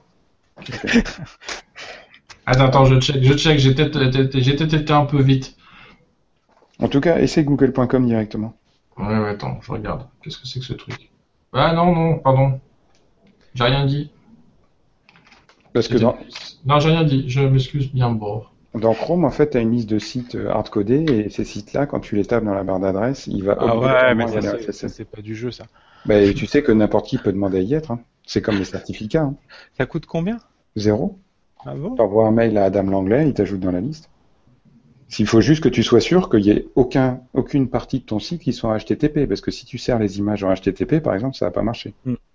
Attends, je check, j'ai peut-être été un peu vite. En tout cas, essaie google.com directement. Ouais, attends, je regarde. Qu'est-ce que c'est que ce truc? Ah non, pardon. J'ai rien dit. Parce que Non, j'ai rien dit, je m'excuse bien, bon. Dans Chrome, en fait, tu as une liste de sites hardcodés, et ces sites-là, quand tu les tapes dans la barre d'adresse, il va obligatoirement y aller à RSS. C'est pas du jeu, ça. Tu sais que n'importe qui peut demander à y être, hein. C'est comme les certificats, hein. Ça coûte combien? 0. Ah bon? Tu envoies un mail à Adam Langlais, il t'ajoute dans la liste. S'il faut juste que tu sois sûr qu'il n'y ait aucune partie de ton site qui soit en HTTP, parce que si tu sers les images en HTTP, par exemple, ça va pas marcher.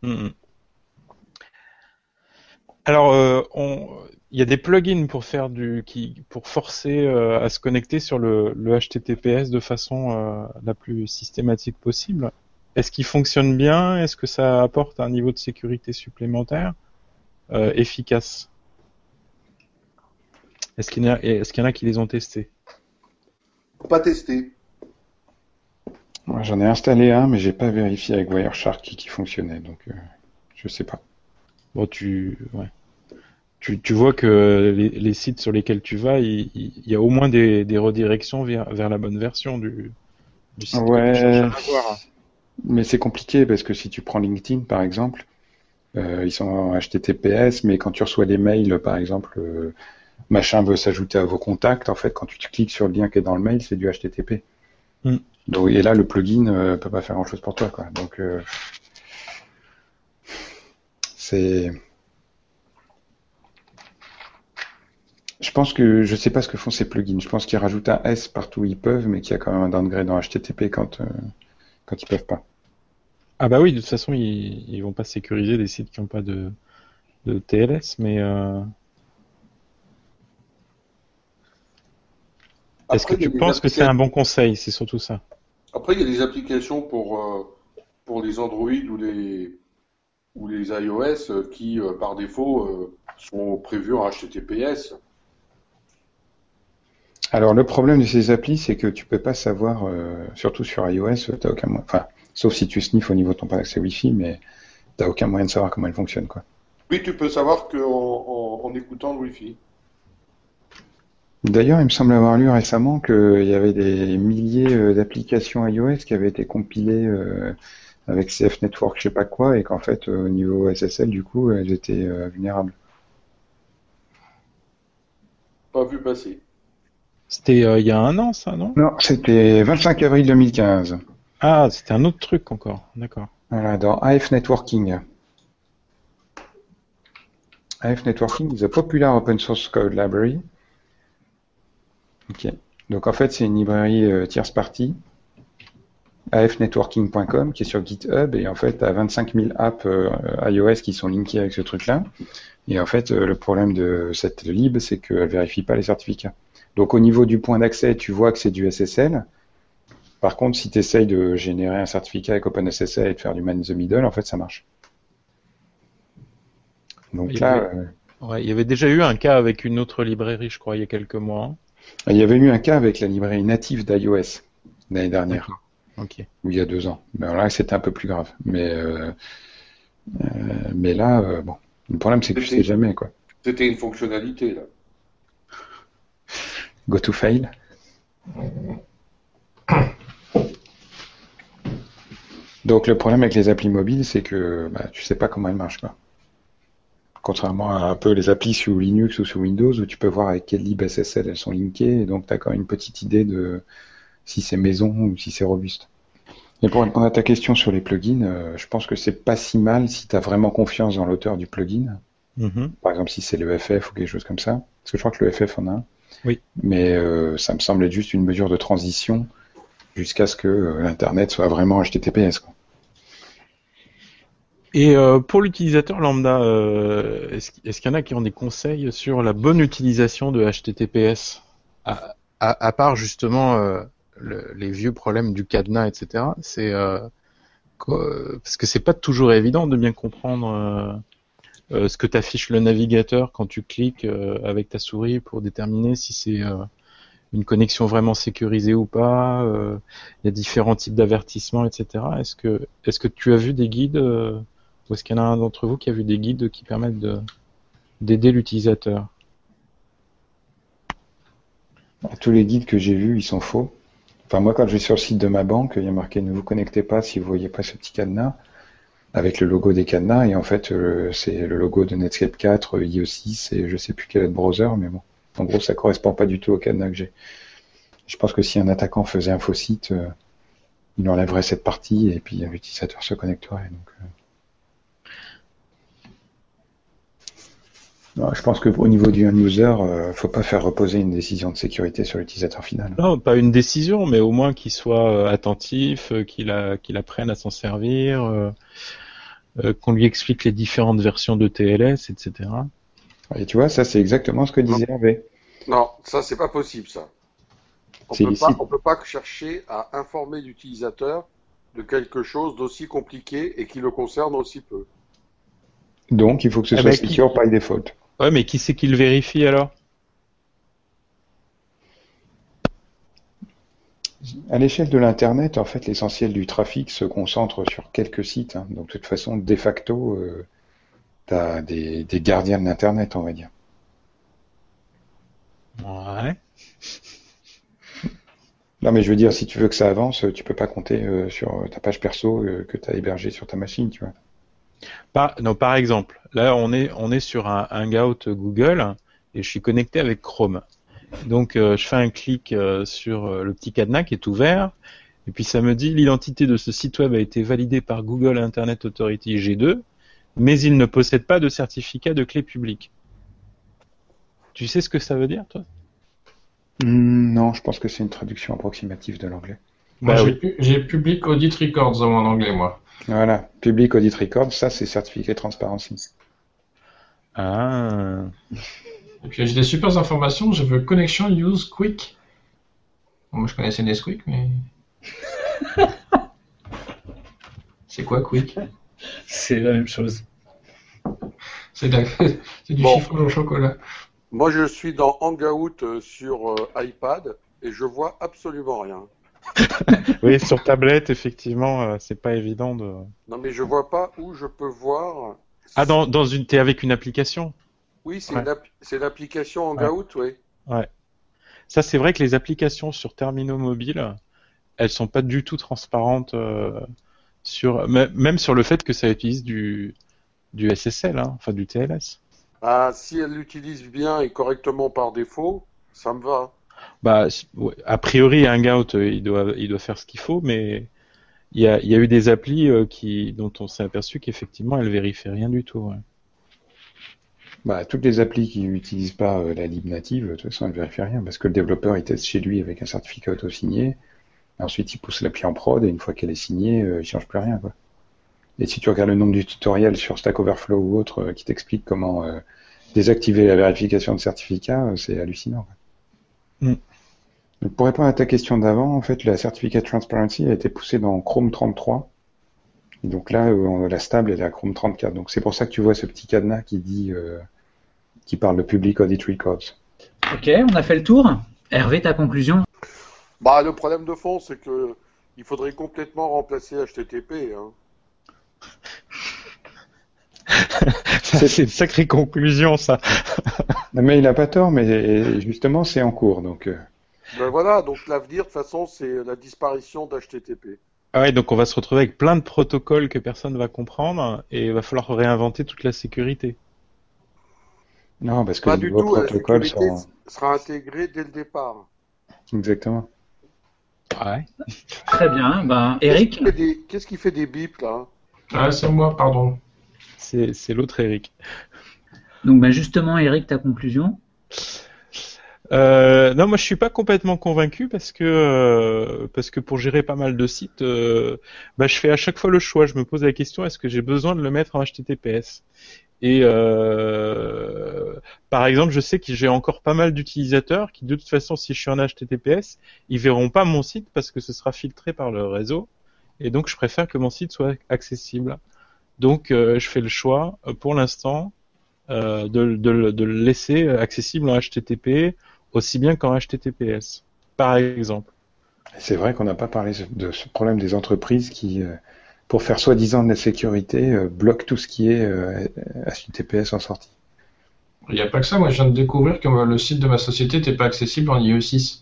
Alors, il y a des plugins pour pour forcer à se connecter sur le HTTPS de façon la plus systématique possible. Est-ce qu'ils fonctionnent bien? Est-ce que ça apporte un niveau de sécurité supplémentaire? efficaces. Est-ce qu'il y en a qui les ont testés? Pas testé. Moi, j'en ai installé un, mais j'ai pas vérifié avec Wireshark qui fonctionnait, donc je sais pas. Bon, tu vois que les sites sur lesquels tu vas, il y a au moins des redirections vers la bonne version du site que tu cherches à avoir. Mais c'est compliqué parce que si tu prends LinkedIn, par exemple, ils sont en HTTPS, mais quand tu reçois des mails, par exemple, machin veut s'ajouter à vos contacts, en fait, quand tu cliques sur le lien qui est dans le mail, c'est du HTTP. Donc, et là, le plugin peut pas faire grand-chose pour toi, quoi. Donc, c'est... Je pense que je sais pas ce que font ces plugins. Je pense qu'ils rajoutent un S partout où ils peuvent, mais qu'il y a quand même un downgrade en HTTP quand ils peuvent pas. Ah bah oui, de toute façon, ils vont pas sécuriser des sites qui n'ont pas de TLS, mais est-ce que tu penses que c'est un bon conseil? C'est surtout ça. Après, il y a des applications pour les Android ou les iOS qui, par défaut, sont prévues en HTTPS. Alors, le problème de ces applis, c'est que tu peux pas savoir, surtout sur iOS, t'as aucun moyen, enfin, sauf si tu sniffes au niveau de ton pas d'accès Wi-Fi, mais t'as aucun moyen de savoir comment elle fonctionne, quoi. Oui, tu peux savoir qu'en écoutant le Wi-Fi. D'ailleurs, il me semble avoir lu récemment qu'il y avait des milliers d'applications iOS qui avaient été compilées avec CF Network, je sais pas quoi, et qu'en fait, au niveau SSL, du coup, elles étaient vulnérables. Pas vu passer. C'était il y a un an, ça, non? Non, c'était 25 avril 2015. Ah, c'était un autre truc encore. D'accord. Voilà, dans AF Networking. AF Networking is a popular open source code library. Ok. Donc en fait, c'est une librairie tierce partie, afnetworking.com, qui est sur GitHub, et en fait, tu as 25 000 apps iOS qui sont linkées avec ce truc-là. Et en fait, le problème de cette lib, c'est qu'elle vérifie pas les certificats. Donc au niveau du point d'accès, tu vois que c'est du SSL. Par contre, si tu essayes de générer un certificat avec OpenSSL et de faire du man in the middle, en fait, ça marche. Donc Il y là, il y avait déjà eu un cas avec une autre librairie, je crois, il y a quelques mois. il y avait eu un cas avec la librairie native d'iOS l'année dernière, Ok. ou il y a 2 ans. Mais alors là, c'était un peu plus grave. Mais là, bon, le problème, c'est que tu sais jamais, quoi. C'était une fonctionnalité, là. Go to fail. Donc le problème avec les applis mobiles, c'est que tu sais pas comment elles marchent, quoi. Contrairement à un peu les applis sous Linux ou sous Windows, où tu peux voir avec quelle lib SSL elles sont linkées, et donc tu as quand même une petite idée de si c'est maison ou si c'est robuste. Et pour répondre à ta question sur les plugins, je pense que c'est pas si mal si tu as vraiment confiance dans l'auteur du plugin. Par exemple, si c'est le FF ou quelque chose comme ça. Parce que je crois que le FF en a un. Oui. Mais ça me semble être juste une mesure de transition jusqu'à ce que l'Internet soit vraiment HTTPS, quoi. Et pour l'utilisateur lambda, est-ce qu'il y en a qui ont des conseils sur la bonne utilisation de HTTPS à part justement les vieux problèmes du cadenas, etc. C'est parce que c'est pas toujours évident de bien comprendre ce que t'affiche le navigateur quand tu cliques avec ta souris pour déterminer si c'est une connexion vraiment sécurisée ou pas. Il y a différents types d'avertissements, etc. Est-ce que tu as vu des guides ou est-ce qu'il y en a un d'entre vous qui a vu des guides qui permettent d'aider l'utilisateur? Tous les guides que j'ai vus, ils sont faux. Enfin, moi, quand je vais sur le site de ma banque, il y a marqué ne vous connectez pas si vous voyez pas ce petit cadenas, avec le logo des cadenas, et en fait, c'est le logo de Netscape 4, IE6, et je sais plus quel autre browser, mais bon. En gros, ça correspond pas du tout au cadenas que j'ai. Je pense que si un attaquant faisait un faux site, il enlèverait cette partie, et puis l'utilisateur se connecterait. Donc, non, je pense qu'au niveau du end-user, faut pas faire reposer une décision de sécurité sur l'utilisateur final. Non, pas une décision, mais au moins qu'il soit attentif, qu'il apprenne à s'en servir, qu'on lui explique les différentes versions de TLS, etc. Et tu vois, ça c'est exactement ce que disait Hervé. Non, ça c'est pas possible, ça. On peut pas chercher à informer l'utilisateur de quelque chose d'aussi compliqué et qui le concerne aussi peu. Donc, il faut que ce soit secure by default. Ouais, mais qui c'est qui le vérifie alors? À l'échelle de l'Internet, en fait, l'essentiel du trafic se concentre sur quelques sites. Hein. Donc, de toute façon, de facto, tu as des gardiens de l'Internet, on va dire. Ouais. Non, mais je veux dire, si tu veux que ça avance, tu peux pas compter sur ta page perso que tu as hébergée sur ta machine, tu vois. Par exemple, là, on est sur un Hangout Google et je suis connecté avec Chrome. Donc, je fais un clic sur le petit cadenas qui est ouvert, et puis ça me dit l'identité de ce site web a été validée par Google Internet Authority G2, mais il ne possède pas de certificat de clé publique. Tu sais ce que ça veut dire, toi? Non, je pense que c'est une traduction approximative de l'anglais. Moi, j'ai Public Audit Records en anglais, moi. Voilà, Public Audit Record, ça c'est certificat Transparency. Ah. Et puis j'ai des super informations, je veux Connection Use Quick. Bon, moi je connaissais Nesquik, mais... C'est quoi Quick? C'est la même chose. C'est du chiffrage au chocolat. Moi, je suis dans Hangout sur iPad et je vois absolument rien. Oui, sur tablette, effectivement, c'est pas évident de... Non, mais je vois pas où je peux voir... Ah, t'es avec une application? Oui, c'est l'application Hangout, oui. Ouais. Ça, c'est vrai que les applications sur terminaux mobiles, elles sont pas du tout transparentes même sur le fait que ça utilise du SSL, hein, enfin du TLS. Ah, si elle l'utilise bien et correctement par défaut, ça me va. Bah, ouais, a priori, Hangout, il doit faire ce qu'il faut, mais il y a eu des applis dont on s'est aperçu qu'effectivement, elles vérifiaient rien du tout. Ouais. Bah, toutes les applis qui n'utilisent pas la lib native, de toute façon, elles ne vérifient rien, parce que le développeur, il teste chez lui avec un certificat auto-signé, ensuite il pousse l'appli en prod, et une fois qu'elle est signée, il change plus rien, quoi. Et si tu regardes le nombre du tutoriel sur Stack Overflow ou autre qui t'explique comment désactiver la vérification de certificat, c'est hallucinant. Donc, pour répondre à ta question d'avant, en fait, la certificat Transparency a été poussée dans Chrome 33. Et donc là, la stable, elle est à Chrome 34. Donc c'est pour ça que tu vois ce petit cadenas qui parle de Public Audit Records. Ok, on a fait le tour. Hervé, ta conclusion? Bah, le problème de fond, c'est que il faudrait complètement remplacer HTTP. Hein. C'est une sacrée conclusion, ça. Mais il a pas tort, mais justement, c'est en cours. Donc, Ben voilà, donc l'avenir, de toute façon, c'est la disparition d'HTTP. Ah ouais, donc on va se retrouver avec plein de protocoles que personne ne va comprendre et il va falloir réinventer toute la sécurité. non, parce que Pas les du nouveaux tout, la protocoles sécurité sont... sera intégrée dès le départ. Exactement. Ouais. Très bien. Ben, Eric? Qu'est-ce qui fait des bips, là? Ah, c'est moi, pardon. C'est l'autre Eric. Donc, ben justement, Eric, ta conclusion? Non, moi je suis pas complètement convaincu parce que pour gérer pas mal de sites, je fais à chaque fois le choix. Je me pose la question, est-ce que j'ai besoin de le mettre en HTTPS? Et par exemple, je sais que j'ai encore pas mal d'utilisateurs qui, de toute façon, si je suis en HTTPS, ils verront pas mon site parce que ce sera filtré par le réseau. Et donc, je préfère que mon site soit accessible. Donc, je fais le choix, pour l'instant, de le laisser accessible en HTTP aussi bien qu'en HTTPS, par exemple. C'est vrai qu'on n'a pas parlé de ce problème des entreprises qui, pour faire soi-disant de la sécurité, bloquent tout ce qui est HTTPS en sortie. Il n'y a pas que ça, moi je viens de découvrir que le site de ma société n'était pas accessible en IE6.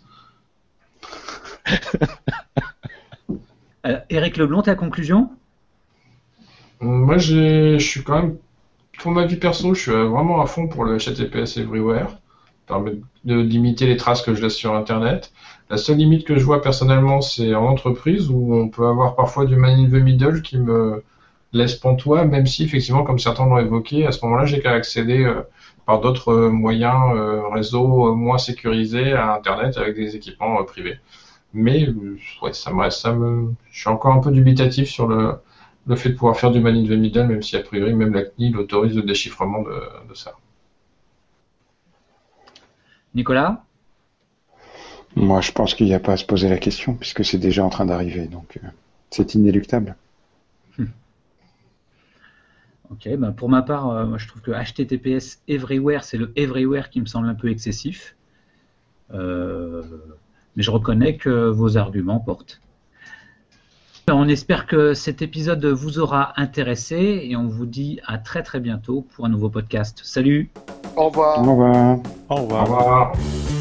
Eric Leblond, ta conclusion? Moi je suis quand même, pour ma vie perso, je suis vraiment à fond pour le HTTPS Everywhere. Ça permet de limiter les traces que je laisse sur Internet. La seule limite que je vois personnellement, c'est en entreprise où on peut avoir parfois du man in the middle qui me laisse pantois, même si effectivement, comme certains l'ont évoqué, à ce moment-là, j'ai qu'à accéder par d'autres moyens, réseaux moins sécurisés à Internet avec des équipements privés. Mais ouais, je suis encore un peu dubitatif sur le fait de pouvoir faire du man in the middle, même si a priori même la CNIL autorise le déchiffrement de ça. Nicolas? Moi, je pense qu'il n'y a pas à se poser la question, puisque c'est déjà en train d'arriver, donc c'est inéluctable. Ok, ben pour ma part, moi je trouve que HTTPS Everywhere, c'est le Everywhere qui me semble un peu excessif. Mais je reconnais que vos arguments portent. On espère que cet épisode vous aura intéressé et on vous dit à très très bientôt pour un nouveau podcast. Salut! Au revoir. Au revoir. Au revoir. Au revoir.